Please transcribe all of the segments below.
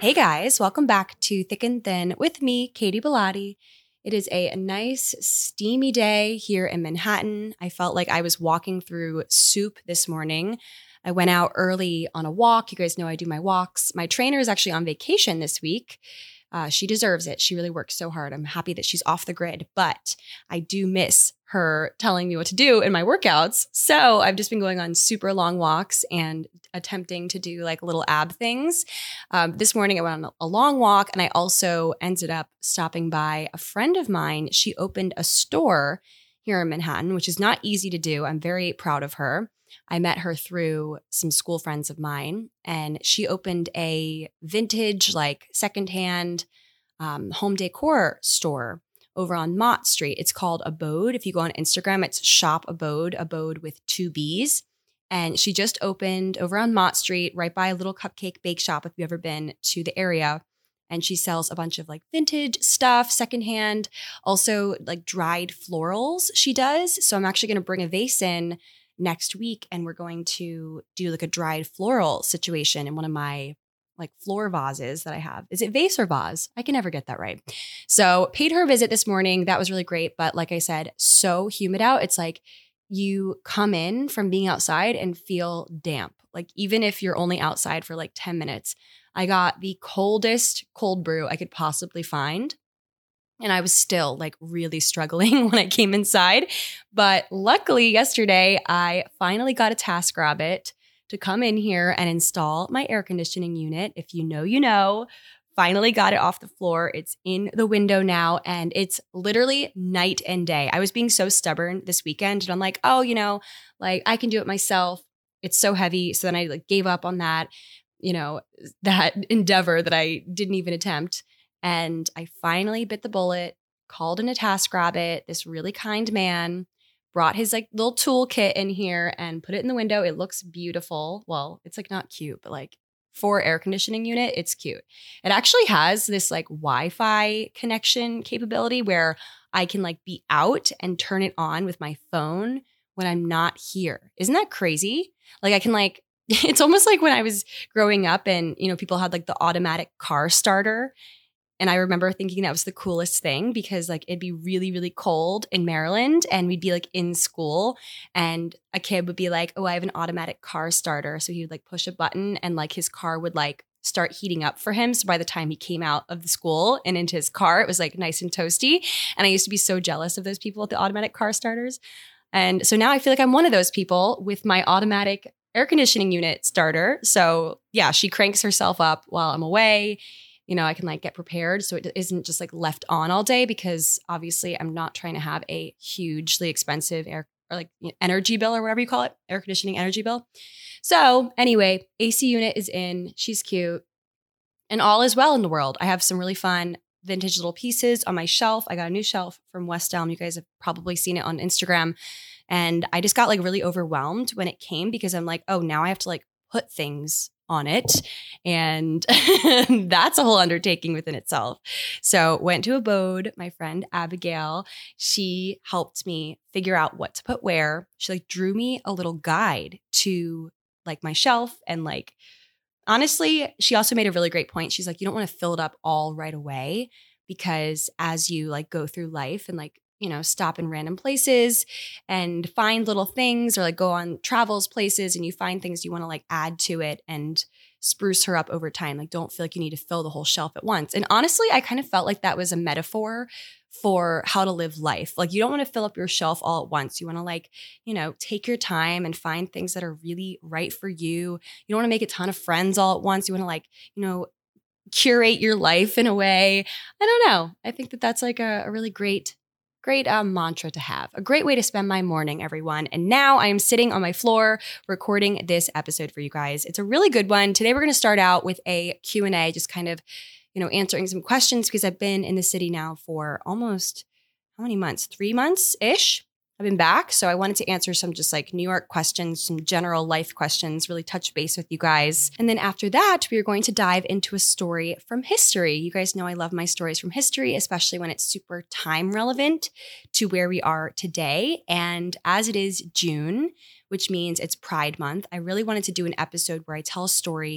Hey guys, welcome back to Thick and Thin with me, Katie Bellotti. It is a nice, steamy day here in Manhattan. I felt like I was walking through soup this morning. I went out early on a walk. You guys know I do my walks. My trainer is actually on vacation this week. She deserves it. She really works so hard. I'm happy that she's off the grid, but I do miss her telling me what to do in my workouts. So I've just been going on super long walks and attempting to do like little ab things. This morning I went on a long walk and I also ended up stopping by a friend of mine. She opened a store here in Manhattan, which is not easy to do. I'm very proud of her. I met her through some school friends of mine, and she opened a vintage, like secondhand home decor store over on Mott Street. It's called Abode. If you go on Instagram, it's Shop Abode, Abode with 2 B's. And she just opened over on Mott Street, right by a little cupcake bake shop if you've ever been to the area. And she sells a bunch of like vintage stuff, secondhand, also like dried florals she does. So I'm actually going to bring a vase in next week and we're going to do like a dried floral situation in one of my like floor vases that I have. Is it vase or vase? I can never get that right. So paid her a visit this morning. That was really great. But like I said, so humid out. It's like you come in from being outside and feel damp. Like even if you're only outside for like 10 minutes, I got the coldest cold brew I could possibly find. And I was still like really struggling when I came inside. But luckily yesterday, I finally got a TaskRabbit to come in here and install my air conditioning unit. If you know, you know. Finally got it off the floor. It's in the window now and it's literally night and day. I was being so stubborn this weekend and I'm like, oh, like I can do it myself. It's so heavy. So then I like gave up on that, that endeavor that I didn't even attempt. And I finally bit the bullet, called in a TaskRabbit. This really kind man brought his like little toolkit in here and put it in the window. It looks beautiful. Well, it's like not cute, but like for air conditioning unit, it's cute. It actually has this like Wi-Fi connection capability where I can like be out and turn it on with my phone when I'm not here. Isn't that crazy? Like I can like, it's almost like when I was growing up and, people had like the automatic car starter. And I remember thinking that was the coolest thing because like it'd be really, really cold in Maryland and we'd be like in school and a kid would be like, oh, I have an automatic car starter. So he would like push a button and like his car would like start heating up for him. So by the time he came out of the school and into his car, it was like nice and toasty. And I used to be so jealous of those people with the automatic car starters. And so now I feel like I'm one of those people with my automatic air conditioning unit starter. So yeah, she cranks herself up while I'm away. I can like get prepared so it isn't just like left on all day because obviously I'm not trying to have a hugely expensive energy bill or whatever you call it, air conditioning energy bill. So anyway, AC unit is in, she's cute and all is well in the world. I have some really fun vintage little pieces on my shelf. I got a new shelf from West Elm. You guys have probably seen it on Instagram. And I just got like really overwhelmed when it came because I'm like, oh, now I have to like put things on it. And that's a whole undertaking within itself. So went to Abode, my friend Abigail, she helped me figure out what to put where. She like drew me a little guide to like my shelf. And like, honestly, she also made a really great point. She's like, you don't want to fill it up all right away because as you like go through life and like, stop in random places and find little things or like go on travels places and you find things you want to like add to it and spruce her up over time. Like don't feel like you need to fill the whole shelf at once. And honestly, I kind of felt like that was a metaphor for how to live life. Like you don't want to fill up your shelf all at once. You want to like, take your time and find things that are really right for you. You don't want to make a ton of friends all at once. You want to like, curate your life in a way. I don't know. I think that that's like a really great mantra to have. A great way to spend my morning, everyone. And now I am sitting on my floor recording this episode for you guys. It's a really good one. Today we're going to start out with a Q&A, just kind of, answering some questions because I've been in the city now for almost, how many months? 3 months-ish. I've been back. So I wanted to answer some just like New York questions, some general life questions, really touch base with you guys. And then after that, we are going to dive into a story from history. You guys know I love my stories from history, especially when it's super time relevant to where we are today. And as it is June, which means it's Pride Month, I really wanted to do an episode where I tell a story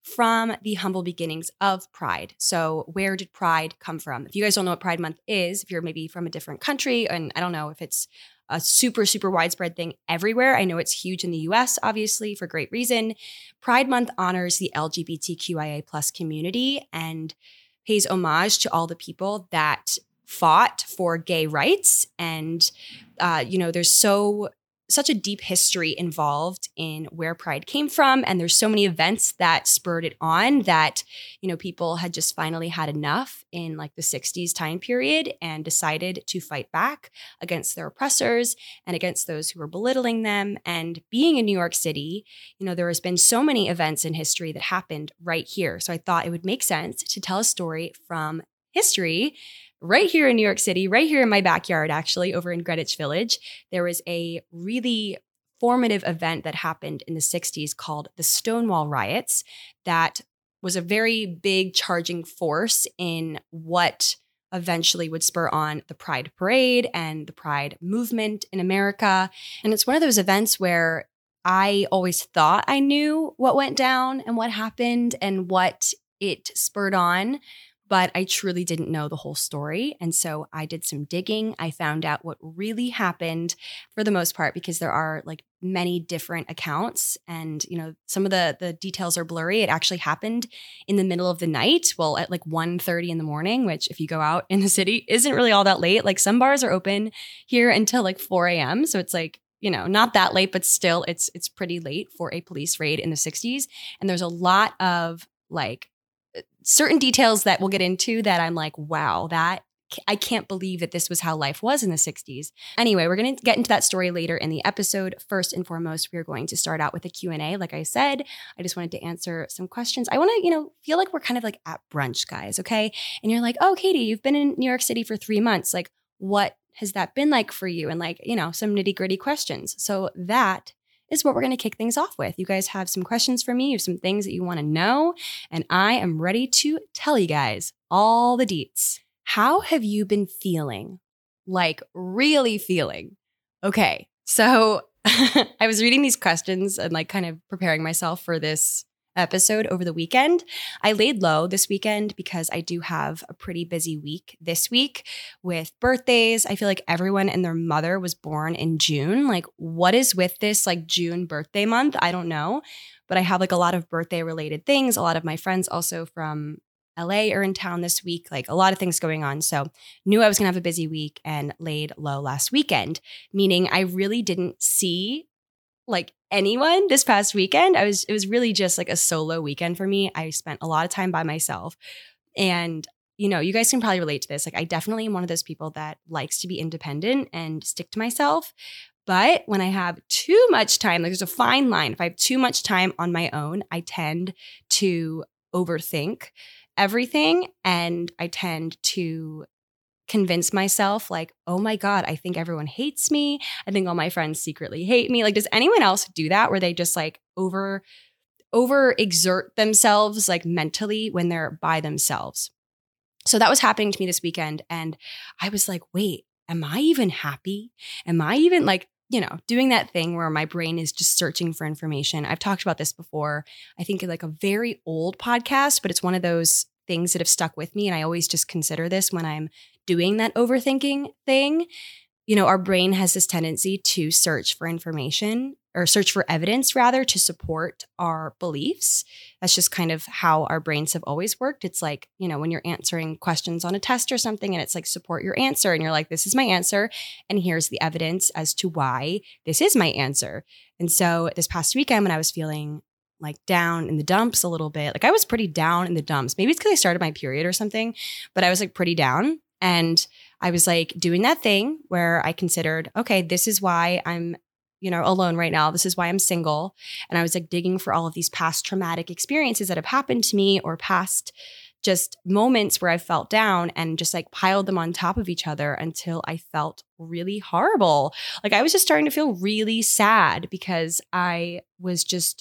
from the humble beginnings of Pride. So where did Pride come from? If you guys don't know what Pride Month is, if you're maybe from a different country, and I don't know if it's a super, super widespread thing everywhere. I know it's huge in the US, obviously, for great reason. Pride Month honors the LGBTQIA plus community and pays homage to all the people that fought for gay rights. And, there's such a deep history involved in where Pride came from. And there's so many events that spurred it on that, people had just finally had enough in like the 60s time period and decided to fight back against their oppressors and against those who were belittling them. And being in New York City, there has been so many events in history that happened right here. So I thought it would make sense to tell a story from history right here in New York City, right here in my backyard, actually, over in Greenwich Village. There was a really formative event that happened in the 60s called the Stonewall Riots that was a very big charging force in what eventually would spur on the Pride Parade and the Pride movement in America. And it's one of those events where I always thought I knew what went down and what happened and what it spurred on, but I truly didn't know the whole story. And so I did some digging. I found out what really happened for the most part, because there are like many different accounts and, some of the details are blurry. It actually happened in the middle of the night. Well, at like 1:30 in the morning, which if you go out in the city isn't really all that late. Like some bars are open here until like 4 a.m. So it's like, not that late, but still it's pretty late for a police raid in the 60s. And there's a lot of like certain details that we'll get into that I'm like, wow, I can't believe that this was how life was in the 60s. Anyway, we're going to get into that story later in the episode. First and foremost, we're going to start out with a Q&A. Like I said, I just wanted to answer some questions. I want to, feel like we're kind of like at brunch, guys, okay? And you're like, oh, Katie, you've been in New York City for 3 months. Like, what has that been like for you? And like, some nitty gritty questions. So that is what we're going to kick things off with. You guys have some questions for me. You have some things that you want to know, and I am ready to tell you guys all the deets. How have you been feeling? Like really feeling? Okay, so I was reading these questions and like kind of preparing myself for this episode over the weekend. I laid low this weekend because I do have a pretty busy week this week with birthdays. I feel like everyone and their mother was born in June. Like, what is with this like June birthday month? I don't know. But I have like a lot of birthday related things. A lot of my friends also from LA are in town this week, like a lot of things going on. So knew I was gonna have a busy week and laid low last weekend, meaning I really didn't see like anyone this past weekend. It was really just like a solo weekend for me. I spent a lot of time by myself. And, you guys can probably relate to this. Like I definitely am one of those people that likes to be independent and stick to myself. But when I have too much time, like there's a fine line. If I have too much time on my own, I tend to overthink everything. And I tend to convince myself like, oh my God, I think everyone hates me. I think all my friends secretly hate me. Like, does anyone else do that where they just like over exert themselves like mentally when they're by themselves? So that was happening to me this weekend. And I was like, wait, am I even happy? Am I even like, doing that thing where my brain is just searching for information? I've talked about this before. I think like a very old podcast, but it's one of those things that have stuck with me. And I always just consider this when I'm doing that overthinking thing. Our brain has this tendency to search for information or search for evidence rather to support our beliefs. That's just kind of how our brains have always worked. It's like, when you're answering questions on a test or something and it's like support your answer and you're like, this is my answer. And here's the evidence as to why this is my answer. And so this past weekend when I was feeling like down in the dumps a little bit, like I was pretty down in the dumps. Maybe it's because I started my period or something, but I was like pretty down. And I was like doing that thing where I considered, okay, this is why I'm, alone right now. This is why I'm single. And I was like digging for all of these past traumatic experiences that have happened to me or past just moments where I felt down and just like piled them on top of each other until I felt really horrible. Like I was just starting to feel really sad because I was just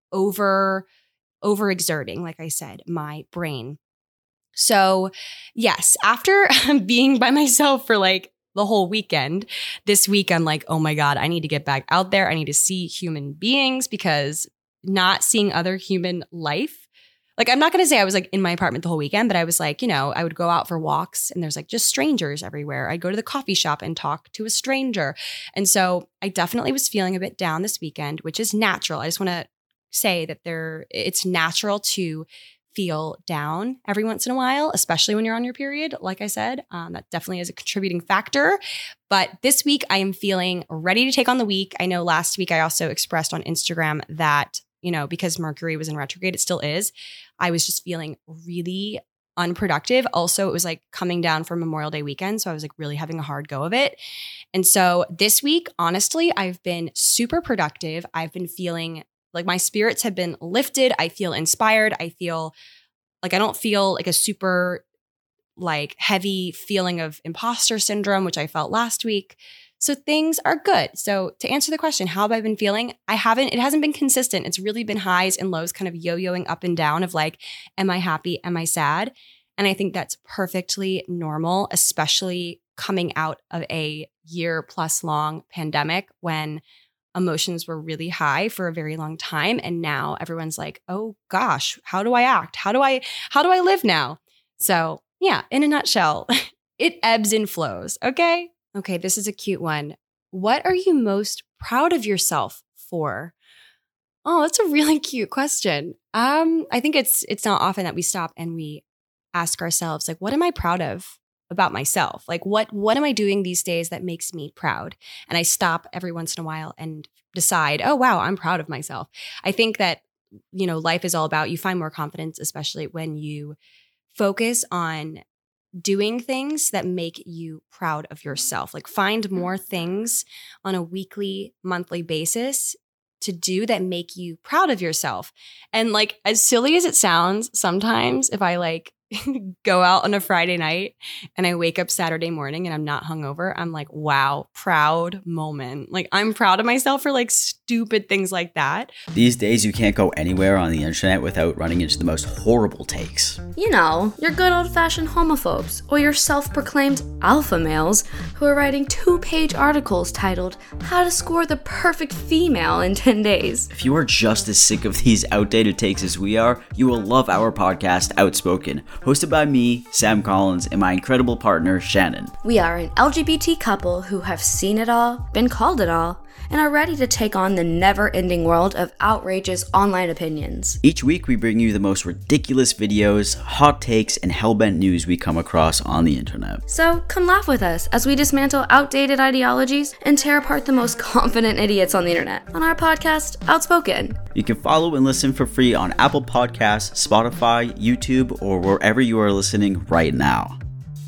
overexerting, like I said, my brain. So yes, after being by myself for like the whole weekend, this week I'm like, oh my God, I need to get back out there. I need to see human beings because not seeing other human life Like, I'm not going to say I was like in my apartment the whole weekend, but I was like, I would go out for walks and there's like just strangers everywhere. I'd go to the coffee shop and talk to a stranger. And so I definitely was feeling a bit down this weekend, which is natural. I just want to say that it's natural to feel down every once in a while, especially when you're on your period. Like I said, that definitely is a contributing factor. But this week I am feeling ready to take on the week. I know last week I also expressed on Instagram that, because Mercury was in retrograde, it still is. I was just feeling really unproductive. Also, it was like coming down from Memorial Day weekend. So I was like really having a hard go of it. And so this week, honestly, I've been super productive. I've been feeling like my spirits have been lifted. I feel inspired. I feel like I don't feel like a super like heavy feeling of imposter syndrome, which I felt last week. So things are good. So to answer the question, how have I been feeling? It hasn't been consistent. It's really been highs and lows, kind of yo-yoing up and down of like, am I happy? Am I sad? And I think that's perfectly normal, especially coming out of a year plus long pandemic when emotions were really high for a very long time. And now everyone's like, oh gosh, how do I act? How do I live now? So yeah, in a nutshell, it ebbs and flows. Okay, this is a cute one. What are you most proud of yourself for? Oh, that's a really cute question. I think it's not often that we stop and we ask ourselves, like, what am I proud of about myself? Like, what am I doing these days that makes me proud? And I stop every once in a while and decide, oh, wow, I'm proud of myself. I think that, life is all about, you find more confidence, especially when you focus on doing things that make you proud of yourself. Like, find more things on a weekly, monthly basis to do that make you proud of yourself. And like, as silly as it sounds, sometimes if I like go out on a Friday night and I wake up Saturday morning and I'm not hungover, I'm like, wow, proud moment. Like, I'm proud of myself for like stupid things like that. These days, you can't go anywhere on the internet without running into the most horrible takes. Your good old-fashioned homophobes, or your self-proclaimed alpha males who are writing 2-page articles titled, How to Score the Perfect Female in 10 Days. If you are just as sick of these outdated takes as we are, you will love our podcast, Outspoken, hosted by me, Sam Collins, and my incredible partner, Shannon. We are an LGBT couple who have seen it all, been called it all, and are ready to take on the never-ending world of outrageous online opinions. Each week, we bring you the most ridiculous videos, hot takes, and hellbent news we come across on the internet. So come laugh with us as we dismantle outdated ideologies and tear apart the most confident idiots on the internet on our podcast, Outspoken. You can follow and listen for free on Apple Podcasts, Spotify, YouTube, or wherever you are listening right now.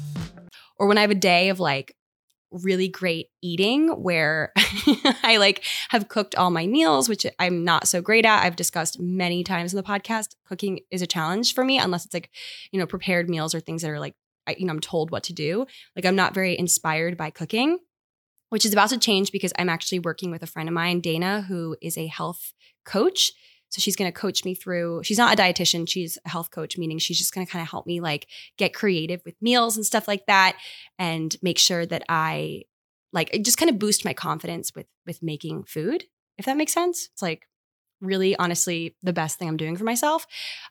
Or when I have a day of like really great eating where I like have cooked all my meals, which I'm not so great at. I've discussed many times in the podcast. Cooking is a challenge for me unless it's like, prepared meals or things that are like, I'm told what to do. Like, I'm not very inspired by cooking, which is about to change because I'm actually working with a friend of mine, Dana, who is a health coach. So she's going to coach me through, she's not a dietitian, she's a health coach, meaning she's just going to kind of help me like get creative with meals and stuff like that and make sure that I like, it just kind of boost my confidence with making food, if that makes sense. It's like really honestly the best thing I'm doing for myself.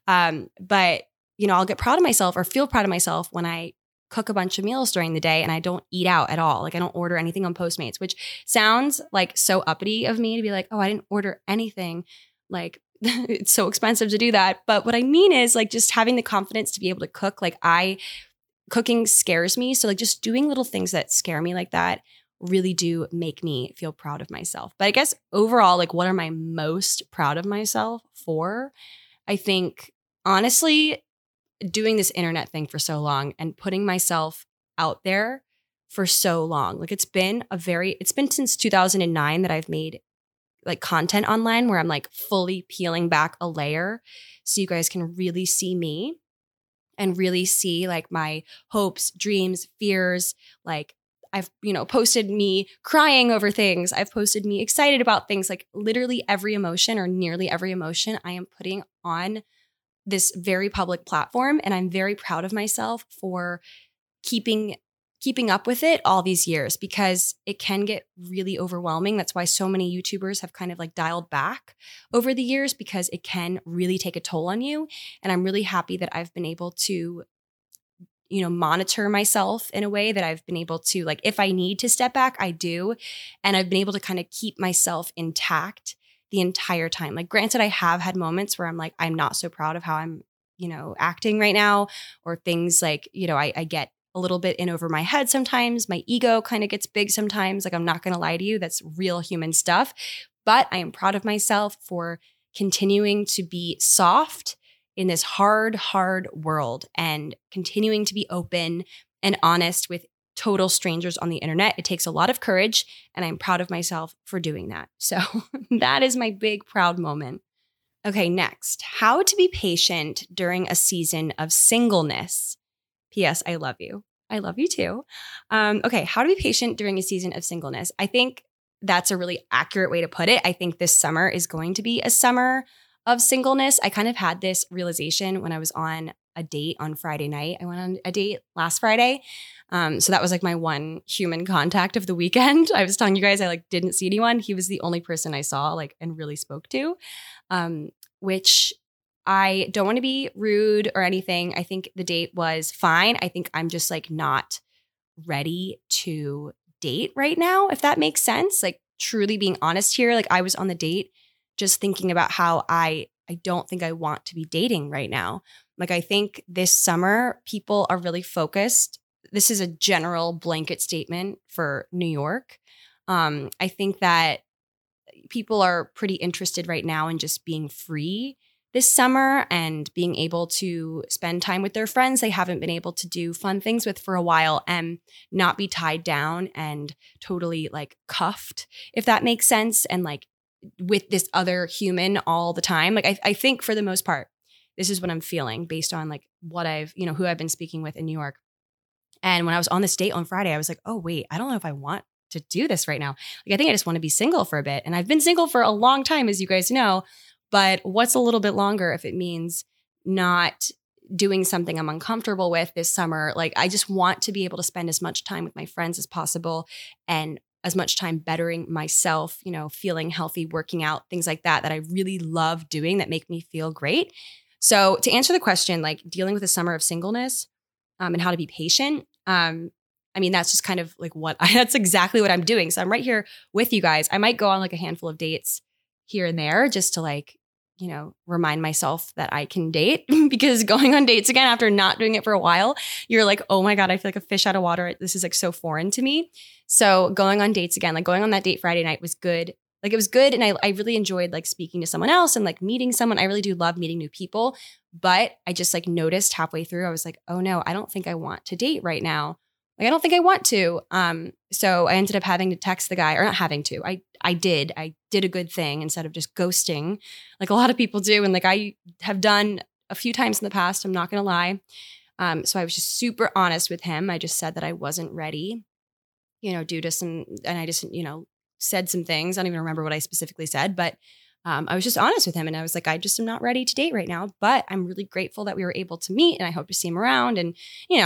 But I'll get proud of myself or feel proud of myself when I cook a bunch of meals during the day and I don't eat out at all. Like, I don't order anything on Postmates, which sounds like so uppity of me to be like, oh, I didn't order anything. Like, it's so expensive to do that. But what I mean is like just having the confidence to be able to cook. Like, cooking scares me. So like just doing little things that scare me like that really do make me feel proud of myself. But I guess overall, like, what am I most proud of myself for? I think honestly, doing this internet thing for so long and putting myself out there for so long. Like, it's been since 2009 that I've made like content online where I'm like fully peeling back a layer so you guys can really see me and really see like my hopes, dreams, fears. Like, I've, posted me crying over things. I've posted me excited about things. Like, literally every emotion or nearly every emotion I am putting on this very public platform. And I'm very proud of myself for keeping keeping up with it all these years because it can get really overwhelming. That's why so many YouTubers have kind of like dialed back over the years because it can really take a toll on you. And I'm really happy that I've been able to, monitor myself in a way that I've been able to, like, if I need to step back, I do. And I've been able to kind of keep myself intact the entire time. Like, granted, I have had moments where I'm like, I'm not so proud of how I'm, acting right now, or things like, I get a little bit in over my head sometimes. My ego kind of gets big sometimes. Like, I'm not going to lie to you. That's real human stuff. But I am proud of myself for continuing to be soft in this hard world and continuing to be open and honest with total strangers on the internet. It takes a lot of courage, and I'm proud of myself for doing that. So that is my big proud moment. Okay, next, how to be patient during a season of singleness. P.S. I love you. I love you too. Okay, how to be patient during a season of singleness. I think that's a really accurate way to put it. I think this summer is going to be a summer of singleness. I kind of had this realization when I was on a date on Friday night. I went on a date last Friday. So that was like my one human contact of the weekend. I was telling you guys I like didn't see anyone. He was the only person I saw like and really spoke to, which I don't want to be rude or anything. I think the date was fine. I think I'm just like not ready to date right now, if that makes sense. Like truly being honest here, like I was on the date just thinking about how I don't think I want to be dating right now. Like I think this summer people are really focused. This is a general blanket statement for New York. I think that people are pretty interested right now in just being free this summer and being able to spend time with their friends they haven't been able to do fun things with for a while and not be tied down and totally like cuffed, if that makes sense. And like with this other human all the time. Like I think for the most part, this is what I'm feeling based on like what I've, who I've been speaking with in New York. And when I was on this date on Friday, I was like, oh, wait, I don't know if I want to do this right now. Like, I think I just want to be single for a bit. And I've been single for a long time, as you guys know. But what's a little bit longer if it means not doing something I'm uncomfortable with this summer? Like, I just want to be able to spend as much time with my friends as possible and as much time bettering myself, feeling healthy, working out, things like that I really love doing that make me feel great. So to answer the question, like dealing with a summer of singleness and how to be patient, that's just kind of like that's exactly what I'm doing. So I'm right here with you guys. I might go on like a handful of dates here and there just to like, remind myself that I can date because going on dates again after not doing it for a while, you're like, oh my God, I feel like a fish out of water. This is like so foreign to me. So going on dates again, like going on that date Friday night was good. Like it was good. And I really enjoyed like speaking to someone else and like meeting someone. I really do love meeting new people. But I just like noticed halfway through, I was like, oh no, I don't think I want to date right now. Like, I don't think I want to. So I ended up having to text the guy, or not having to. I did a good thing instead of just ghosting like a lot of people do. And like I have done a few times in the past, I'm not going to lie. So I was just super honest with him. I just said that I wasn't ready, due to some, and I just, said some things. I don't even remember what I specifically said, but I was just honest with him. And I was like, I just am not ready to date right now, but I'm really grateful that we were able to meet and I hope to see him around. And,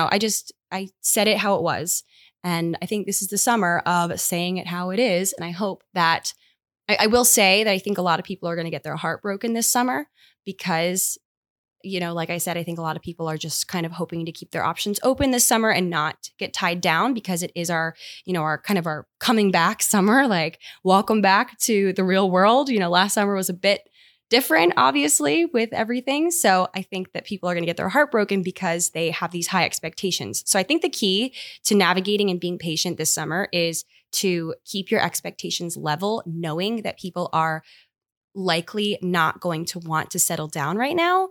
I said it how it was. And I think this is the summer of saying it how it is. And I hope that I will say that I think a lot of people are going to get their heart broken this summer because, like I said, I think a lot of people are just kind of hoping to keep their options open this summer and not get tied down because it is our, our kind of our coming back summer, like welcome back to the real world. Last summer was a bit different, obviously, with everything. So I think that people are going to get their heart broken because they have these high expectations. So I think the key to navigating and being patient this summer is to keep your expectations level, knowing that people are likely not going to want to settle down right now.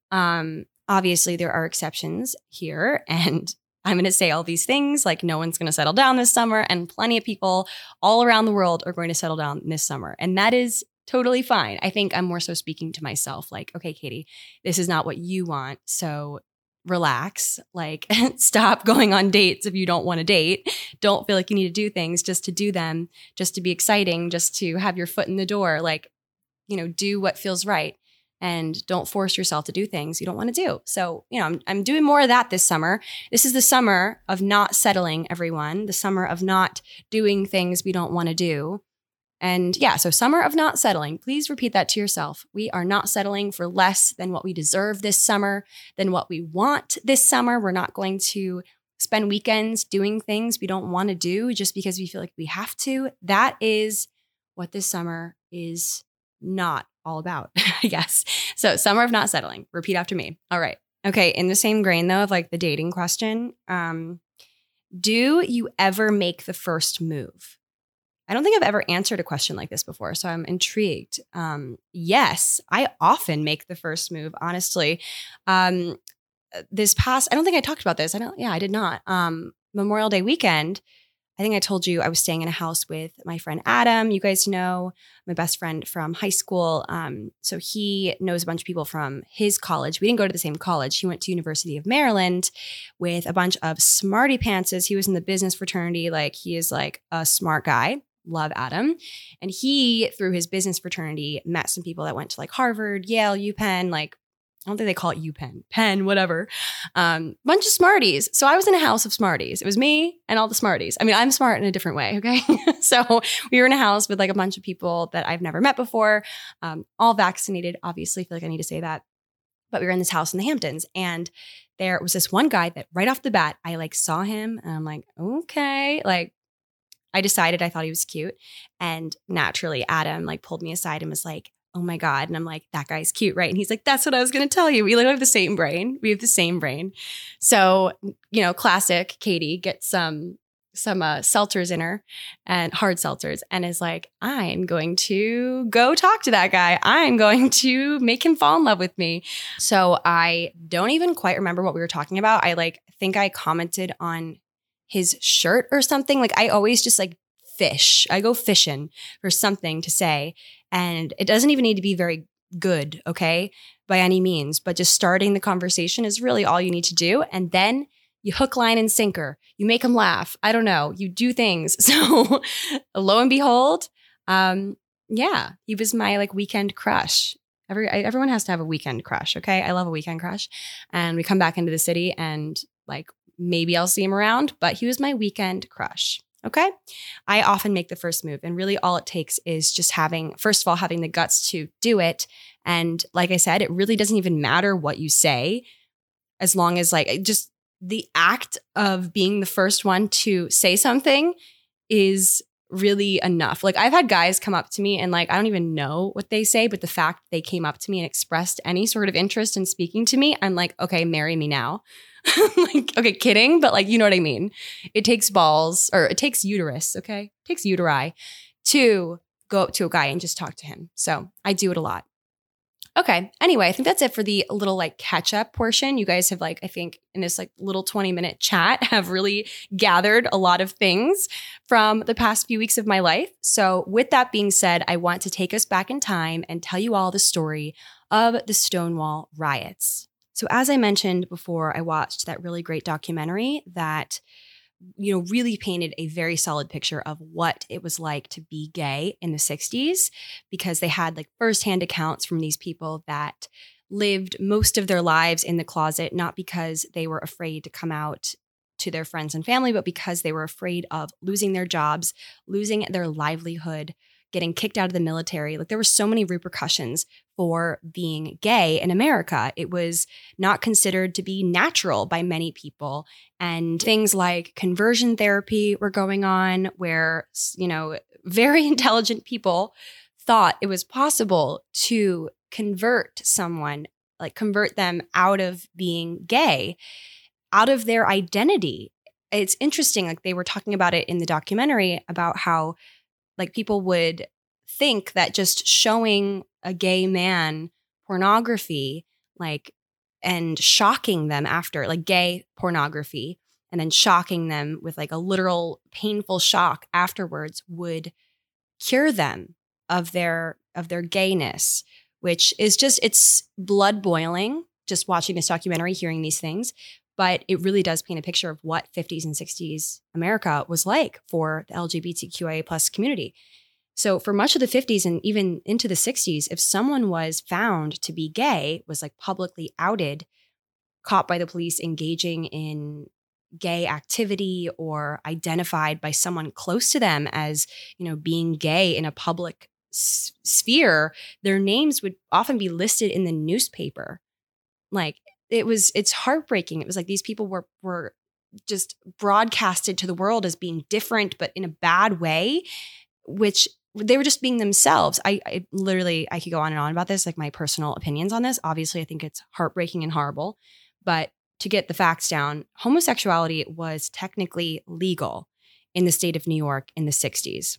Obviously, there are exceptions here, and I'm going to say all these things like no one's going to settle down this summer, and plenty of people all around the world are going to settle down this summer. And that is totally fine. I think I'm more so speaking to myself like, okay, Katie, this is not what you want. So relax, like stop going on dates if you don't want to date. Don't feel like you need to do things just to do them, just to be exciting, just to have your foot in the door. Like, do what feels right. and don't force yourself to do things you don't want to do. So, I'm doing more of that this summer. This is the summer of not settling, everyone, the summer of not doing things we don't want to do. And yeah, so summer of not settling. Please repeat that to yourself. We are not settling for less than what we deserve this summer, than what we want this summer. We're not going to spend weekends doing things we don't want to do just because we feel like we have to. That is what this summer is not all about, I guess. So summer of not settling. Repeat after me. All right. Okay. In the same grain though of like the dating question, do you ever make the first move? I don't think I've ever answered a question like this before, so I'm intrigued. Yes, I often make the first move, honestly. This past, I don't think I talked about this. I did not. Memorial Day weekend, I think I told you I was staying in a house with my friend Adam. You guys know my best friend from high school. So he knows a bunch of people from his college. We didn't go to the same college. He went to University of Maryland with a bunch of smarty pantses. He was in the business fraternity. Like he is like a smart guy. Love Adam. And he, through his business fraternity, met some people that went to like Harvard, Yale, UPenn, like, I don't think they call it UPenn, Penn, whatever. Bunch of smarties. So I was in a house of smarties. It was me and all the smarties. I mean, I'm smart in a different way, okay? So we were in a house with like a bunch of people that I've never met before, all vaccinated, obviously. I feel like I need to say that. But we were in this house in the Hamptons, and there was this one guy that right off the bat, I like saw him and I'm like, okay, like, I decided I thought he was cute. And naturally, Adam like pulled me aside and was like, oh my God. And I'm like, that guy's cute, right? And he's like, that's what I was going to tell you. We literally have the same brain. We have the same brain. So, classic Katie gets some seltzers in her and hard seltzers and is like, I'm going to go talk to that guy. I'm going to make him fall in love with me. So I don't even quite remember what we were talking about. I think I commented on his shirt or something. Like I always just like fish. I go fishing for something to say. And it doesn't even need to be very good, okay, by any means. But just starting the conversation is really all you need to do. And then you hook, line, and sinker. You make them laugh. I don't know. You do things. So lo and behold, he was my like weekend crush. Everyone has to have a weekend crush, okay? I love a weekend crush. And we come back into the city and like, maybe I'll see him around, but he was my weekend crush. Okay. I often make the first move, and really all it takes is just having the guts to do it. And like I said, it really doesn't even matter what you say, as long as like just the act of being the first one to say something is really enough. Like I've had guys come up to me and like, I don't even know what they say, but the fact they came up to me and expressed any sort of interest in speaking to me, I'm like, okay, marry me now. Like, okay, kidding, but like, you know what I mean? It takes balls, or it takes uterus, okay? It takes uteri to go up to a guy and just talk to him. So I do it a lot. Okay. Anyway, I think that's it for the little like catch up portion. You guys have like, I think in this like little 20-minute chat have really gathered a lot of things from the past few weeks of my life. So with that being said, I want to take us back in time and tell you all the story of the Stonewall riots. So as I mentioned before, I watched that really great documentary that, really painted a very solid picture of what it was like to be gay in the 60s, because they had like firsthand accounts from these people that lived most of their lives in the closet, not because they were afraid to come out to their friends and family, but because they were afraid of losing their jobs, losing their livelihood, getting kicked out of the military. Like there were so many repercussions for being gay in America. It was not considered to be natural by many people. And things like conversion therapy were going on where, very intelligent people thought it was possible to convert someone, like convert them out of being gay, out of their identity. It's interesting. Like they were talking about it in the documentary about how like people would think that just showing a gay man pornography, like, and shocking them after, like gay pornography, and then shocking them with like a literal painful shock afterwards would cure them of their gayness, which is just, it's blood boiling just watching this documentary, hearing these things. But it really does paint a picture of what 50s and 60s America was like for the LGBTQIA plus community. So for much of the 50s and even into the 60s, if someone was found to be gay, was like publicly outed, caught by the police engaging in gay activity or identified by someone close to them as, being gay in a public sphere, their names would often be listed in the newspaper. Like it's heartbreaking. It was like these people were just broadcasted to the world as being different, but in a bad way, which they were just being themselves. I literally could go on and on about this, like my personal opinions on this. Obviously, I think it's heartbreaking and horrible, but to get the facts down, homosexuality was technically legal in the state of New York in the 60s.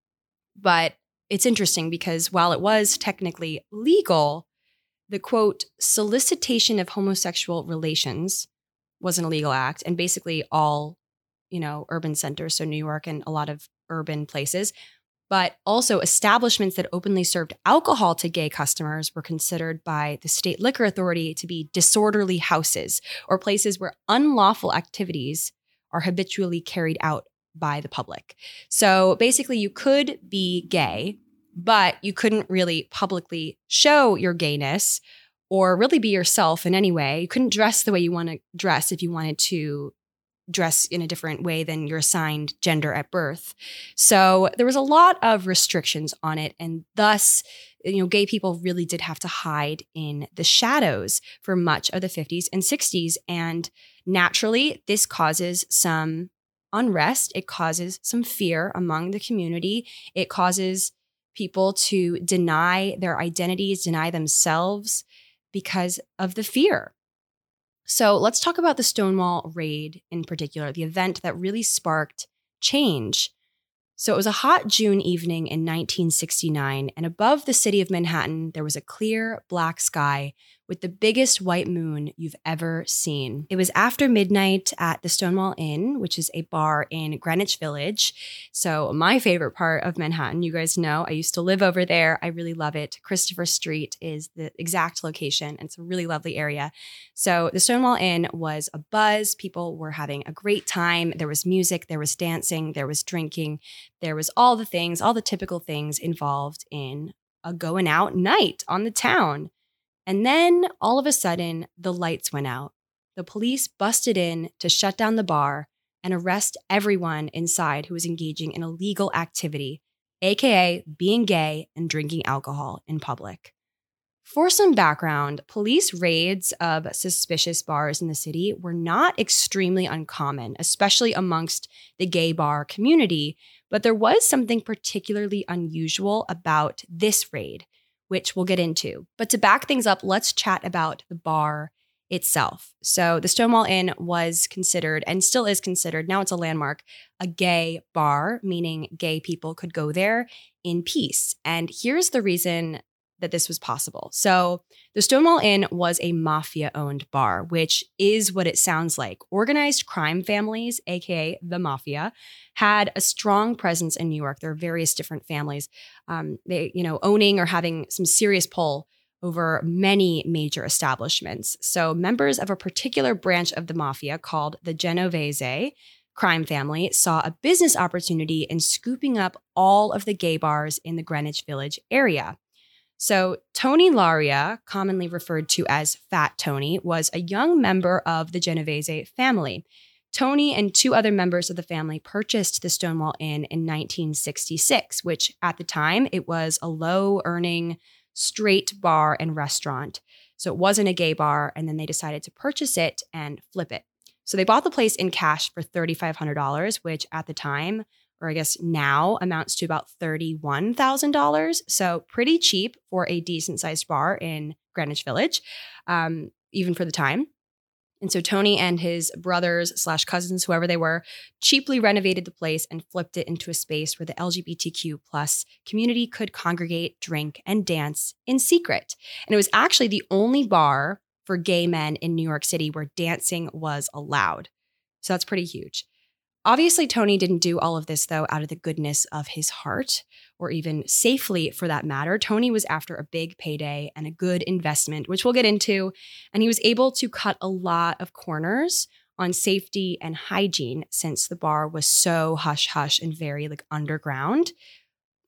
But it's interesting because while it was technically legal, the quote, solicitation of homosexual relations was an illegal act. And basically all, urban centers, so New York and a lot of urban places, but also establishments that openly served alcohol to gay customers were considered by the state liquor authority to be disorderly houses or places where unlawful activities are habitually carried out by the public. So basically you could be gay, but you couldn't really publicly show your gayness or really be yourself in any way. You couldn't dress the way you want to dress if you wanted to dress in a different way than your assigned gender at birth. So there was a lot of restrictions on it. And thus, gay people really did have to hide in the shadows for much of the 50s and 60s. And naturally, this causes some unrest. It causes some fear among the community. It causes people to deny their identities, deny themselves because of the fear. So let's talk about the Stonewall Raid in particular, the event that really sparked change. So it was a hot June evening in 1969, and above the city of Manhattan, there was a clear black sky with the biggest white moon you've ever seen. It was after midnight at the Stonewall Inn, which is a bar in Greenwich Village. So my favorite part of Manhattan, you guys know, I used to live over there. I really love it. Christopher Street is the exact location, and it's a really lovely area. So the Stonewall Inn was a buzz. People were having a great time. There was music, there was dancing, there was drinking, there was all the things, all the typical things involved in a going out night on the town. And then all of a sudden, the lights went out. The police busted in to shut down the bar and arrest everyone inside who was engaging in illegal activity, aka being gay and drinking alcohol in public. For some background, police raids of suspicious bars in the city were not extremely uncommon, especially amongst the gay bar community, but there was something particularly unusual about this raid, which we'll get into. But to back things up, let's chat about the bar itself. So the Stonewall Inn was considered, and still is considered, now it's a landmark, a gay bar, meaning gay people could go there in peace. And here's the reason that this was possible. So the Stonewall Inn was a mafia-owned bar, which is what it sounds like. Organized crime families, aka the mafia, had a strong presence in New York. There are various different families, owning or having some serious pull over many major establishments. So members of a particular branch of the mafia called the Genovese crime family saw a business opportunity in scooping up all of the gay bars in the Greenwich Village area. So Tony Laria, commonly referred to as Fat Tony, was a young member of the Genovese family. Tony and two other members of the family purchased the Stonewall Inn in 1966, which at the time, it was a low-earning straight bar and restaurant. So it wasn't a gay bar, and then they decided to purchase it and flip it. So they bought the place in cash for $3,500, which at the time, or I guess now, amounts to about $31,000. So pretty cheap for a decent-sized bar in Greenwich Village, even for the time. And so Tony and his brothers/cousins, whoever they were, cheaply renovated the place and flipped it into a space where the LGBTQ plus community could congregate, drink, and dance in secret. And it was actually the only bar for gay men in New York City where dancing was allowed. So that's pretty huge. Obviously, Tony didn't do all of this, though, out of the goodness of his heart, or even safely for that matter. Tony was after a big payday and a good investment, which we'll get into, and he was able to cut a lot of corners on safety and hygiene since the bar was so hush-hush and very underground.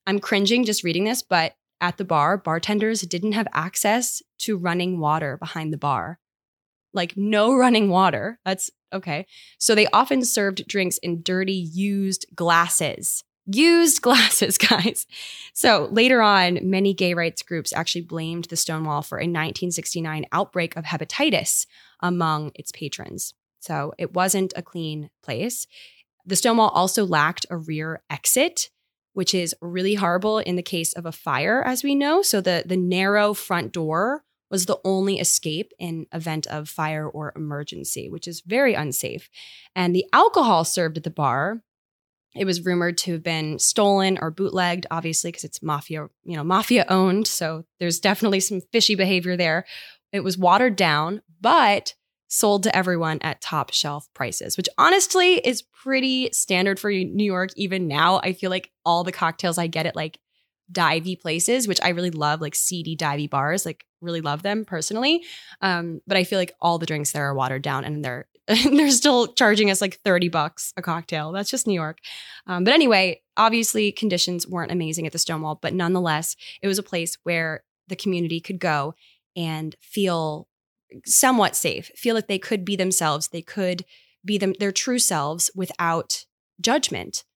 I'm cringing just reading this, but at the bar, bartenders didn't have access to running water behind the bar. Like no running water. That's okay. So they often served drinks in dirty, used glasses. Used glasses, guys. So later on, many gay rights groups actually blamed the Stonewall for a 1969 outbreak of hepatitis among its patrons. So it wasn't a clean place. The Stonewall also lacked a rear exit, which is really horrible in the case of a fire, as we know. So the narrow front door was the only escape in event of fire or emergency, which is very unsafe. And the alcohol served at the bar, it was rumored to have been stolen or bootlegged, obviously, because it's mafia owned. So there's definitely some fishy behavior there. It was watered down, but sold to everyone at top shelf prices, which honestly is pretty standard for New York. Even now, I feel like all the cocktails I get at like divey places, which I really love, like seedy divey bars, like really love them personally. But I feel like all the drinks there are watered down and they're still charging us like $30 a cocktail. That's just New York. But anyway, obviously conditions weren't amazing at the Stonewall, but nonetheless, it was a place where the community could go and feel somewhat safe, feel like they could be themselves. They could be their true selves without judgment.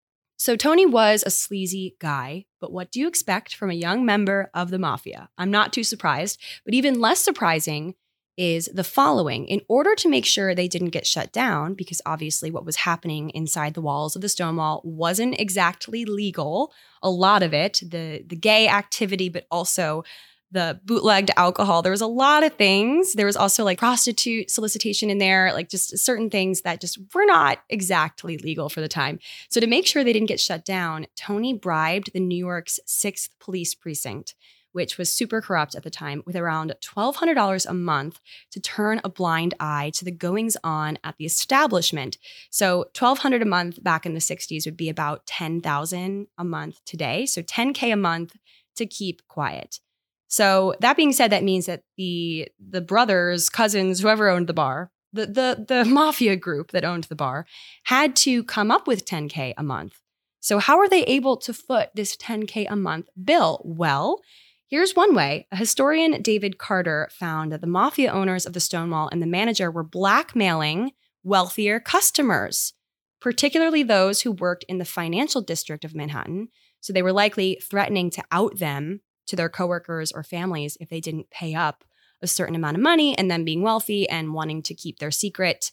So Tony was a sleazy guy, but what do you expect from a young member of the mafia? I'm not too surprised, but even less surprising is the following. In order to make sure they didn't get shut down, because obviously what was happening inside the walls of the Stonewall wasn't exactly legal, a lot of it, the gay activity, but also the bootlegged alcohol. There was a lot of things. There was also like prostitute solicitation in there, like just certain things that just were not exactly legal for the time. So to make sure they didn't get shut down, Tony bribed the New York's 6th Police Precinct, which was super corrupt at the time, with around $1,200 a month to turn a blind eye to the goings-on at the establishment. So $1,200 a month back in the 60s would be about $10,000 a month today. So $10K a month to keep quiet. So that being said, that means that the brothers, cousins, whoever owned the bar, the mafia group that owned the bar, had to come up with $10K a month. So how are they able to foot this $10K a month bill? Well, here's one way. A historian, David Carter, found that the mafia owners of the Stonewall and the manager were blackmailing wealthier customers, particularly those who worked in the financial district of Manhattan. So they were likely threatening to out them to their coworkers or families if they didn't pay up a certain amount of money, and then being wealthy and wanting to keep their secret,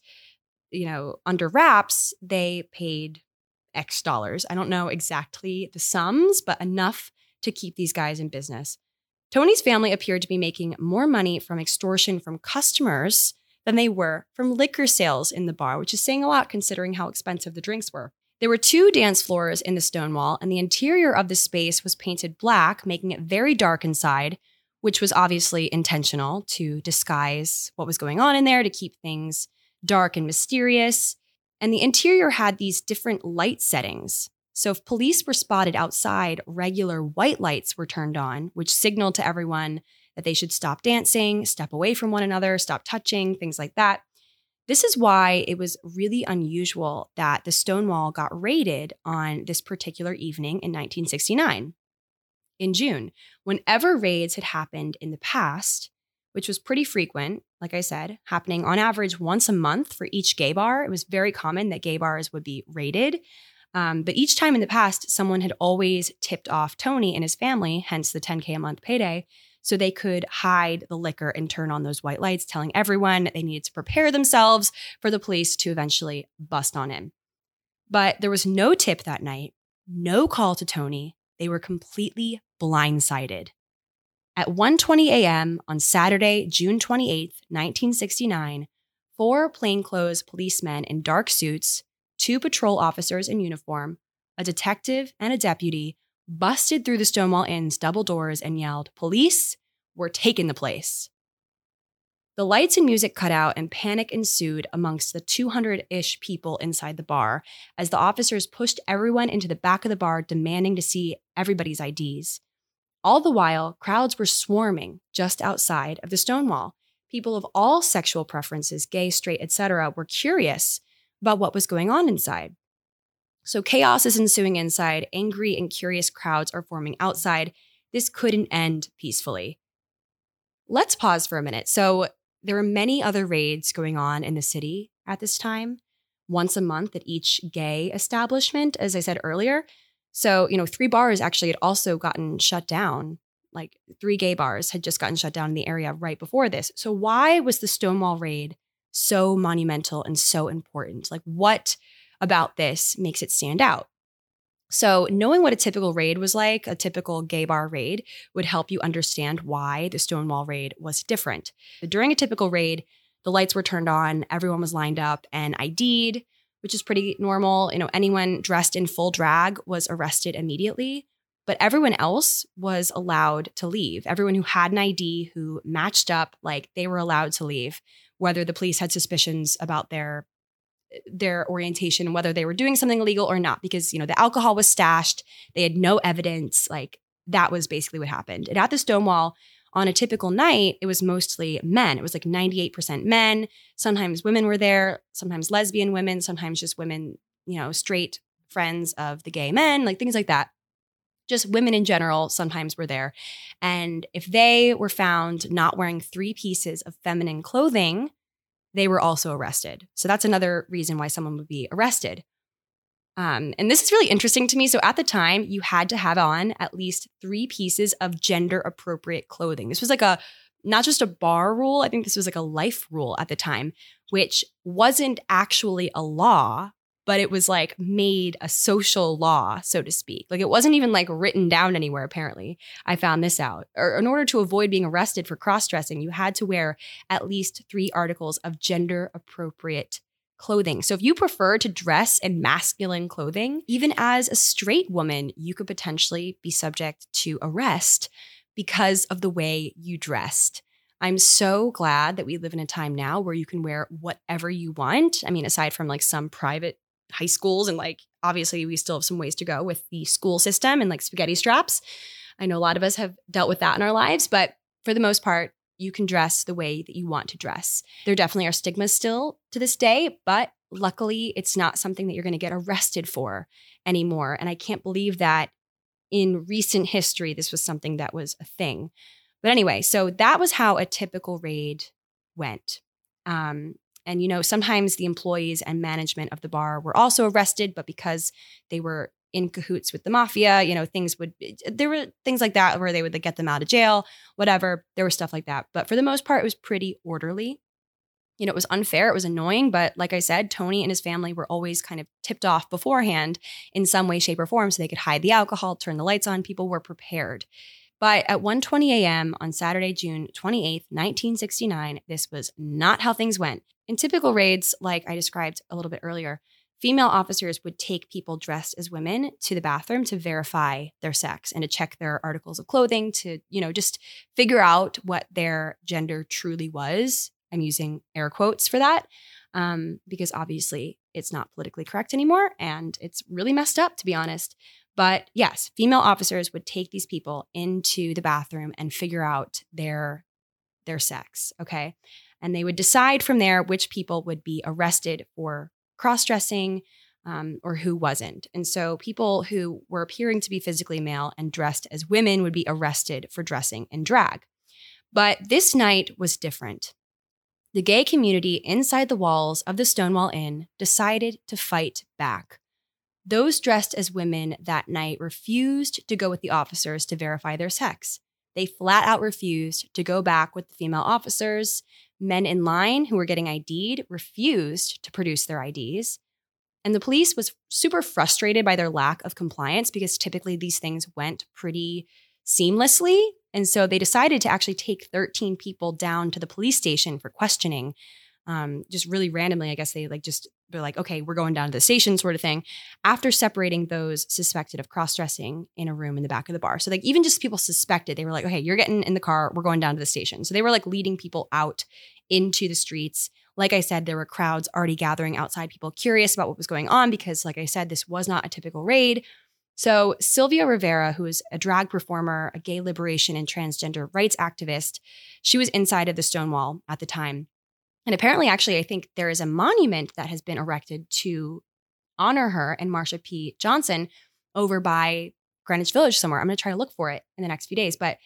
under wraps, they paid X dollars. I don't know exactly the sums, but enough to keep these guys in business. Tony's family appeared to be making more money from extortion from customers than they were from liquor sales in the bar, which is saying a lot considering how expensive the drinks were. There were 2 dance floors in the Stonewall, and the interior of the space was painted black, making it very dark inside, which was obviously intentional to disguise what was going on in there, to keep things dark and mysterious. And the interior had these different light settings. So if police were spotted outside, regular white lights were turned on, which signaled to everyone that they should stop dancing, step away from one another, stop touching, things like that. This is why it was really unusual that the Stonewall got raided on this particular evening in 1969. In June, whenever raids had happened in the past, which was pretty frequent, like I said, happening on average once a month for each gay bar, it was very common that gay bars would be raided. But each time in the past, someone had always tipped off Tony and his family, hence the $10K a month payday, so they could hide the liquor and turn on those white lights, telling everyone they needed to prepare themselves for the police to eventually bust on in. But there was no tip that night, no call to Tony. They were completely blindsided. At 1:20 a.m. on Saturday, June 28th, 1969, 4 plainclothes policemen in dark suits, 2 patrol officers in uniform, a detective, and a deputy busted through the Stonewall Inn's double doors and yelled, "Police, we're taking the place." The lights and music cut out and panic ensued amongst the 200-ish people inside the bar as the officers pushed everyone into the back of the bar, demanding to see everybody's IDs. All the while, crowds were swarming just outside of the Stonewall. People of all sexual preferences, gay, straight, etc., were curious about what was going on inside. So chaos is ensuing inside. Angry and curious crowds are forming outside. This couldn't end peacefully. Let's pause for a minute. So there were many other raids going on in the city at this time, once a month at each gay establishment, as I said earlier. So, 3 bars actually had also gotten shut down. Like 3 gay bars had just gotten shut down in the area right before this. So why was the Stonewall raid so monumental and so important? Like, what about this makes it stand out? So knowing what a typical raid was like, a typical gay bar raid, would help you understand why the Stonewall raid was different. During a typical raid, the lights were turned on, everyone was lined up and ID'd, which is pretty normal. Anyone dressed in full drag was arrested immediately, but everyone else was allowed to leave. Everyone who had an ID, who matched up, like they were allowed to leave, whether the police had suspicions about their orientation, whether they were doing something illegal or not, because, the alcohol was stashed. They had no evidence. Like that was basically what happened. And at the Stonewall, on a typical night, it was mostly men. It was like 98% men. Sometimes women were there, sometimes lesbian women, sometimes just women, straight friends of the gay men, like things like that. Just women in general sometimes were there. And if they were found not wearing 3 pieces of feminine clothing, they were also arrested. So that's another reason why someone would be arrested. And this is really interesting to me. So at the time, you had to have on at least 3 pieces of gender appropriate clothing. This was like not just a bar rule. I think this was like a life rule at the time, which wasn't actually a law, but it was like made a social law, so to speak. Like it wasn't even like written down anywhere, apparently. I found this out. Or in order to avoid being arrested for cross-dressing, you had to wear at least 3 articles of gender appropriate clothing. So if you prefer to dress in masculine clothing, even as a straight woman, you could potentially be subject to arrest because of the way you dressed. I'm so glad that we live in a time now where you can wear whatever you want. I mean, aside from like some private high schools, and like obviously we still have some ways to go with the school system and like spaghetti straps. I know a lot of us have dealt with that in our lives, but for the most part, you can dress the way that you want to dress. There definitely are stigmas still to this day, but luckily it's not something that you're going to get arrested for anymore. And I can't believe that in recent history, this was something that was a thing. But anyway, so that was how a typical raid went. And, sometimes the employees and management of the bar were also arrested, but because they were in cahoots with the mafia, there were things like that where they would get them out of jail, whatever. There was stuff like that. But for the most part, it was pretty orderly. It was unfair. It was annoying. But like I said, Tony and his family were always kind of tipped off beforehand in some way, shape, or form so they could hide the alcohol, turn the lights on. People were prepared. But at 1:20 a.m. on Saturday, June 28th, 1969, this was not how things went. In typical raids, like I described a little bit earlier, female officers would take people dressed as women to the bathroom to verify their sex and to check their articles of clothing to, just figure out what their gender truly was. I'm using air quotes for that because obviously it's not politically correct anymore and it's really messed up, to be honest. But yes, female officers would take these people into the bathroom and figure out their sex, okay? And they would decide from there which people would be arrested for cross-dressing or who wasn't. And so people who were appearing to be physically male and dressed as women would be arrested for dressing in drag. But this night was different. The gay community inside the walls of the Stonewall Inn decided to fight back. Those dressed as women that night refused to go with the officers to verify their sex. They flat out refused to go back with the female officers. Men in line who were getting ID'd refused to produce their IDs. And the police was super frustrated by their lack of compliance because typically these things went pretty seamlessly. And so they decided to actually take 13 people down to the police station for questioning. Just really randomly, I guess they're like, okay, we're going down to the station sort of thing, after separating those suspected of cross-dressing in a room in the back of the bar. So even just people suspected, they were like, okay, you're getting in the car, we're going down to the station. So they were leading people out into the streets. Like I said, there were crowds already gathering outside, people curious about what was going on because, like I said, this was not a typical raid. So Sylvia Rivera, who is a drag performer, a gay liberation and transgender rights activist, she was inside of the Stonewall at the time. And apparently, actually, I think there is a monument that has been erected to honor her and Marsha P. Johnson over by Greenwich Village somewhere. I'm going to try to look for it in the next few days. But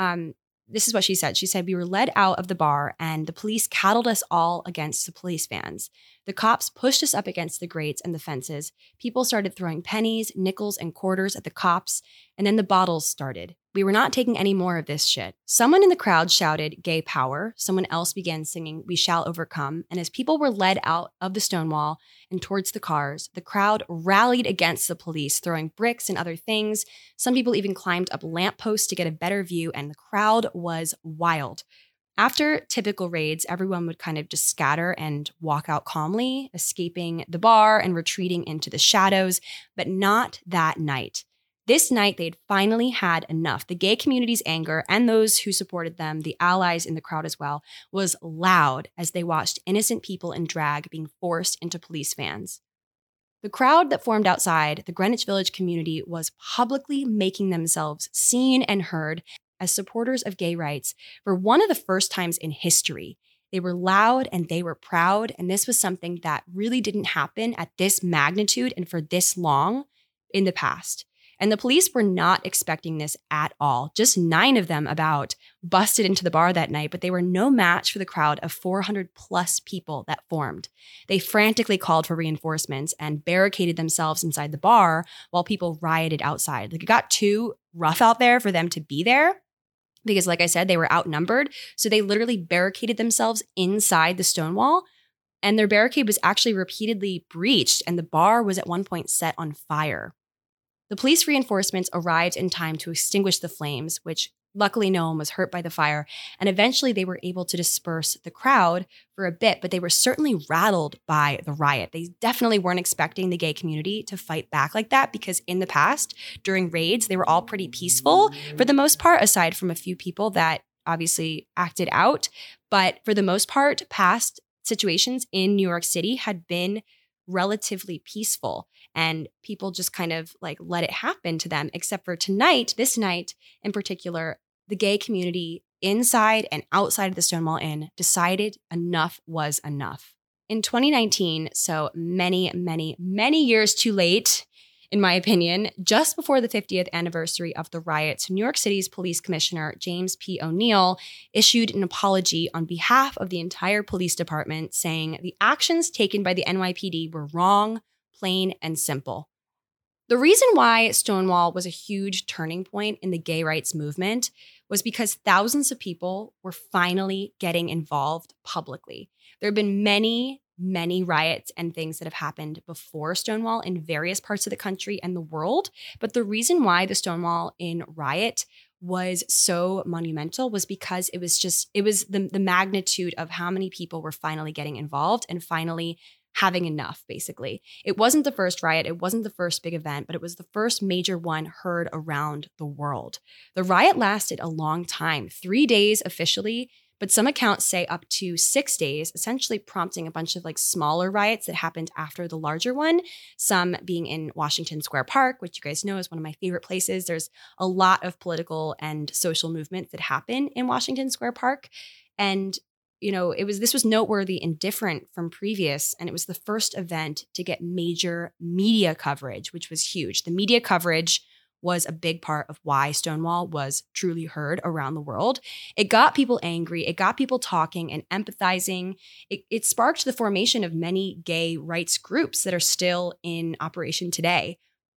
this is what she said. She said, "We were led out of the bar and the police cattled us all against the police vans. The cops pushed us up against the grates and the fences. People started throwing pennies, nickels, and quarters at the cops. And then the bottles started. We were not taking any more of this shit. Someone in the crowd shouted, 'Gay power.' Someone else began singing, 'We shall overcome.' And as people were led out of the Stonewall and towards the cars, the crowd rallied against the police, throwing bricks and other things. Some people even climbed up lampposts to get a better view, and the crowd was wild. After typical raids, everyone would kind of just scatter and walk out calmly, escaping the bar and retreating into the shadows, but not that night. This night, they'd finally had enough. The gay community's anger and those who supported them, the allies in the crowd as well, was loud as they watched innocent people in drag being forced into police vans. The crowd that formed outside the Greenwich Village community was publicly making themselves seen and heard as supporters of gay rights for one of the first times in history. They were loud and they were proud, and this was something that really didn't happen at this magnitude and for this long in the past. And the police were not expecting this at all. Just 9 of them about busted into the bar that night, but they were no match for the crowd of 400 plus people that formed. They frantically called for reinforcements and barricaded themselves inside the bar while people rioted outside. Like, it got too rough out there for them to be there because, like I said, they were outnumbered. So they literally barricaded themselves inside the Stonewall, and their barricade was actually repeatedly breached, and the bar was at one point set on fire. The police reinforcements arrived in time to extinguish the flames, which luckily no one was hurt by the fire, and eventually they were able to disperse the crowd for a bit, but they were certainly rattled by the riot. They definitely weren't expecting the gay community to fight back like that because in the past, during raids, they were all pretty peaceful for the most part, aside from a few people that obviously acted out. But for the most part, past situations in New York City had been relatively peaceful, and people just kind of like let it happen to them, except for tonight, this night in particular, the gay community inside and outside of the Stonewall Inn decided enough was enough. In 2019, so many, many, many years too late, in my opinion, just before the 50th anniversary of the riots, New York City's police commissioner, James P. O'Neill, issued an apology on behalf of the entire police department, saying the actions taken by the NYPD were wrong, plain and simple. The reason why Stonewall was a huge turning point in the gay rights movement was because thousands of people were finally getting involved publicly. There have been many riots and things that have happened before Stonewall in various parts of the country and the world. But the reason why the Stonewall Inn riot was so monumental was because it was the magnitude of how many people were finally getting involved and finally having enough, basically. It wasn't the first riot. It wasn't the first big event, but it was the first major one heard around the world. The riot lasted a long time, 3 days officially, but some accounts say up to 6 days, essentially prompting a bunch of like smaller riots that happened after the larger one, some being in Washington Square Park, which you guys know is one of my favorite places. There's a lot of political and social movements that happen in Washington Square Park. And you know, this was noteworthy and different from previous, and it was the first event to get major media coverage, which was huge. The media coverage was a big part of why Stonewall was truly heard around the world. It got people angry. It got people talking and empathizing. It sparked the formation of many gay rights groups that are still in operation today.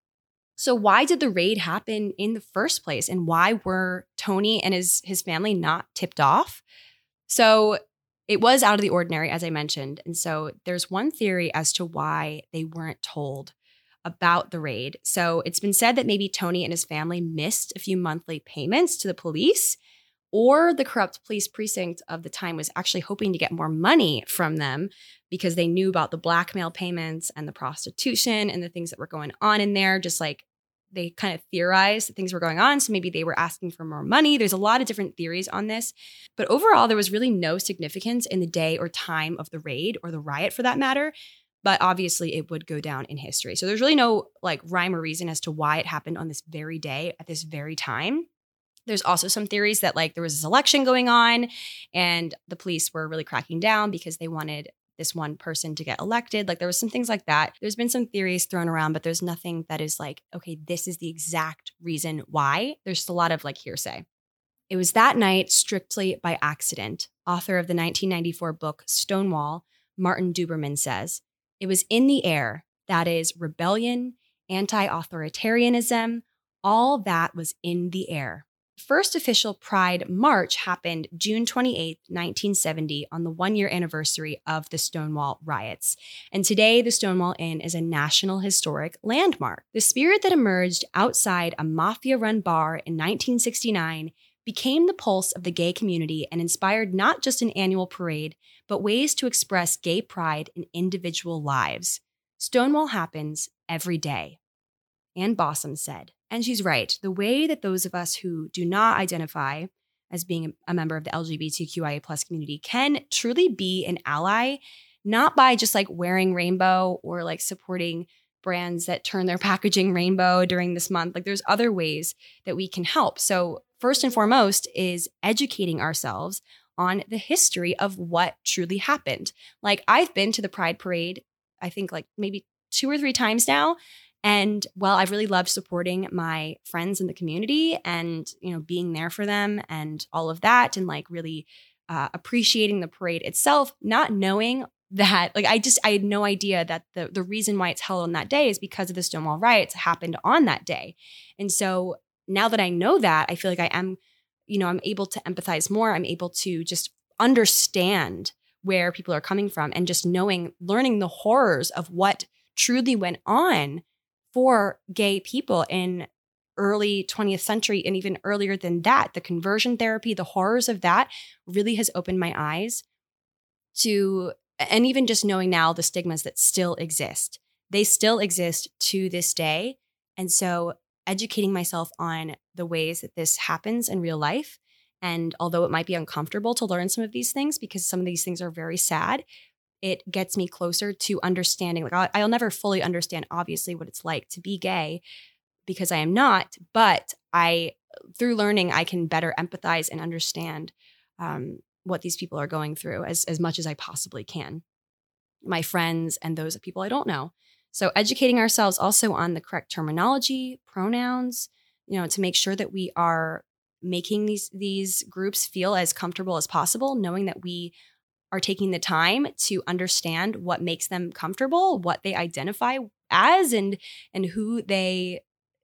So why did the raid happen in the first place? And why were Tony and his family not tipped off? So it was out of the ordinary, as I mentioned. And so there's one theory as to why they weren't told about the raid. So it's been said that maybe Tony and his family missed a few monthly payments to the police, or the corrupt police precinct of the time was actually hoping to get more money from them because they knew about the blackmail payments and the prostitution and the things that were going on in there, just like they kind of theorized that things were going on. So maybe they were asking for more money. There's a lot of different theories on this. But overall, there was really no significance in the day or time of the raid or the riot for that matter. But obviously, it would go down in history. So there's really no like rhyme or reason as to why it happened on this very day at this very time. There's also some theories that like there was this election going on and the police were really cracking down because they wanted this one person to get elected. Like there was some things like that. There's been some theories thrown around, but there's nothing that is like, okay, this is the exact reason why. There's just a lot of like hearsay. It was that night, strictly by accident. Author of the 1994 book Stonewall, Martin Duberman says, it was in the air. That is rebellion, anti-authoritarianism, all that was in the air. First official Pride March happened June 28, 1970, on the one-year anniversary of the Stonewall riots. And today, the Stonewall Inn is a National Historic Landmark. The spirit that emerged outside a mafia-run bar in 1969 became the pulse of the gay community and inspired not just an annual parade, but ways to express gay pride in individual lives. Stonewall happens every day. Ann Bossum said, and she's right, the way that those of us who do not identify as being a member of the LGBTQIA plus community can truly be an ally, not by just like wearing rainbow or like supporting brands that turn their packaging rainbow during this month. Like there's other ways that we can help. So first and foremost is educating ourselves on the history of what truly happened. Like I've been to the Pride Parade, I think like maybe 2 or 3 times now. And well, I've really loved supporting my friends in the community and, being there for them and all of that. And like really appreciating the parade itself, not knowing that like, I had no idea that the reason why it's held on that day is because of the Stonewall riots happened on that day. And so now that I know that, I feel like I am, I'm able to empathize more. I'm able to just understand where people are coming from and just learning the horrors of what truly went on for gay people in early 20th century and even earlier than that. The conversion therapy, the horrors of that really has opened my eyes to, and even just knowing now the stigmas that still exist. They still exist to this day. And so educating myself on the ways that this happens in real life. And although it might be uncomfortable to learn some of these things because some of these things are very sad, it gets me closer to understanding. Like I'll never fully understand, obviously, what it's like to be gay because I am not. But through learning, I can better empathize and understand what these people are going through as much as I possibly can. My friends and those of people I don't know. So educating ourselves also on the correct terminology, pronouns, to make sure that we are making these groups feel as comfortable as possible, knowing that we are taking the time to understand what makes them comfortable, what they identify as, and who they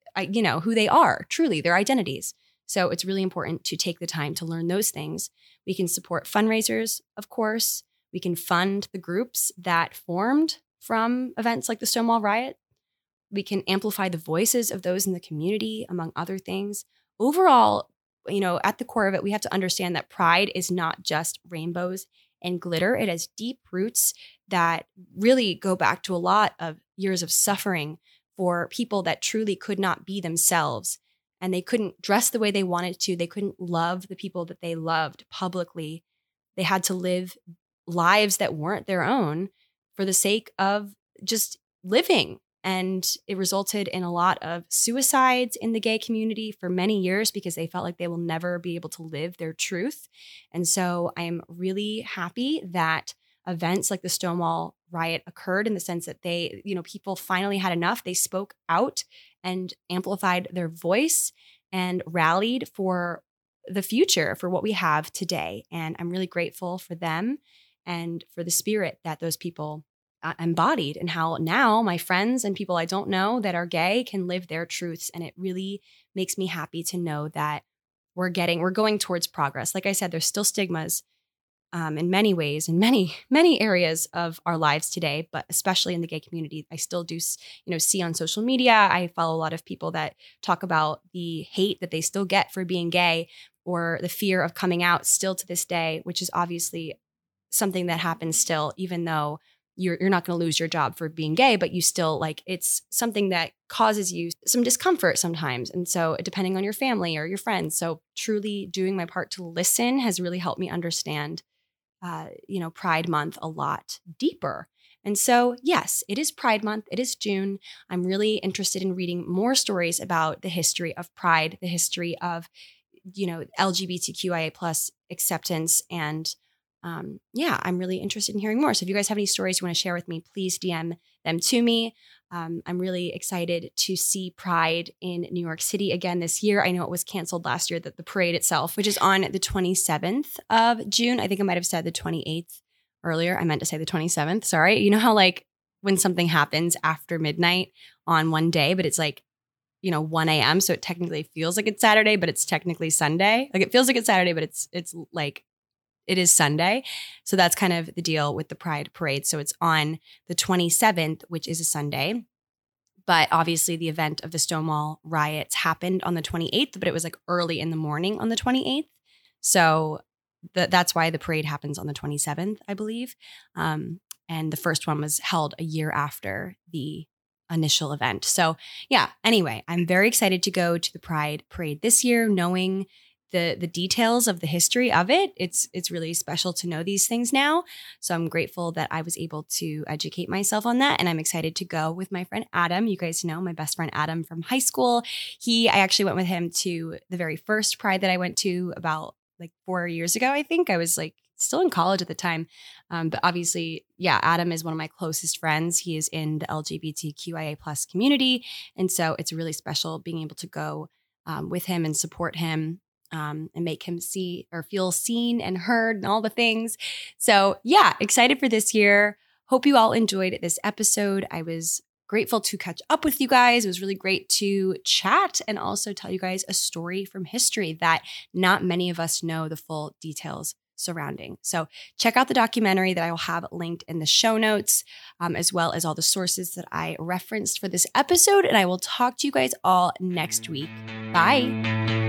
are, truly, their identities. So it's really important to take the time to learn those things. We can support fundraisers, of course. We can fund the groups that formed from events like the Stonewall riot. We can amplify the voices of those in the community, among other things. Overall, at the core of it, we have to understand that pride is not just rainbows and glitter. It has deep roots that really go back to a lot of years of suffering for people that truly could not be themselves. And they couldn't dress the way they wanted to. They couldn't love the people that they loved publicly. They had to live lives that weren't their own for the sake of just living. And it resulted in a lot of suicides in the gay community for many years because they felt like they will never be able to live their truth. And so I am really happy that events like the Stonewall riot occurred in the sense that people finally had enough. They spoke out and amplified their voice and rallied for the future, for what we have today. And I'm really grateful for them and for the spirit that those people embodied, and how now my friends and people I don't know that are gay can live their truths. And it really makes me happy to know that we're going towards progress. Like I said, there's still stigmas in many ways, in many, many areas of our lives today, but especially in the gay community. I still do, see on social media. I follow a lot of people that talk about the hate that they still get for being gay, or the fear of coming out still to this day, which is obviously something that happens still, even though you're not going to lose your job for being gay, but you still it's something that causes you some discomfort sometimes. And so depending on your family or your friends. So truly doing my part to listen has really helped me understand, Pride Month a lot deeper. And so, yes, it is Pride Month. It is June. I'm really interested in reading more stories about the history of Pride, the history of, LGBTQIA plus acceptance and I'm really interested in hearing more. So if you guys have any stories you want to share with me, please DM them to me. I'm really excited to see Pride in New York City again this year. I know it was canceled last year, the parade itself, which is on the 27th of June. I think I might have said the 28th earlier. I meant to say the 27th. Sorry. You know how like when something happens after midnight on one day, but it's like, 1 a.m. So it technically feels like it's Saturday, but it's technically Sunday. Like it feels like it's Saturday, but it's like it is Sunday. So that's kind of the deal with the Pride Parade. So it's on the 27th, which is a Sunday. But obviously the event of the Stonewall riots happened on the 28th, but it was like early in the morning on the 28th. So that's why the parade happens on the 27th, I believe. And the first one was held a year after the initial event. So yeah, anyway, I'm very excited to go to the Pride Parade this year, knowing the details of the history of it. It's really special to know these things now. So I'm grateful that I was able to educate myself on that. And I'm excited to go with my friend Adam. You guys know my best friend Adam from high school. I actually went with him to the very first Pride that I went to about like 4 years ago, I think. I was like still in college at the time. But obviously, yeah, Adam is one of my closest friends. He is in the LGBTQIA plus community. And so it's really special being able to go with him and support him. And make him see or feel seen and heard and all the things. So yeah, excited for this year. Hope you all enjoyed this episode. I was grateful to catch up with you guys. It was really great to chat and also tell you guys a story from history that not many of us know the full details surrounding. So check out the documentary that I will have linked in the show notes, as well as all the sources that I referenced for this episode. And I will talk to you guys all next week. Bye.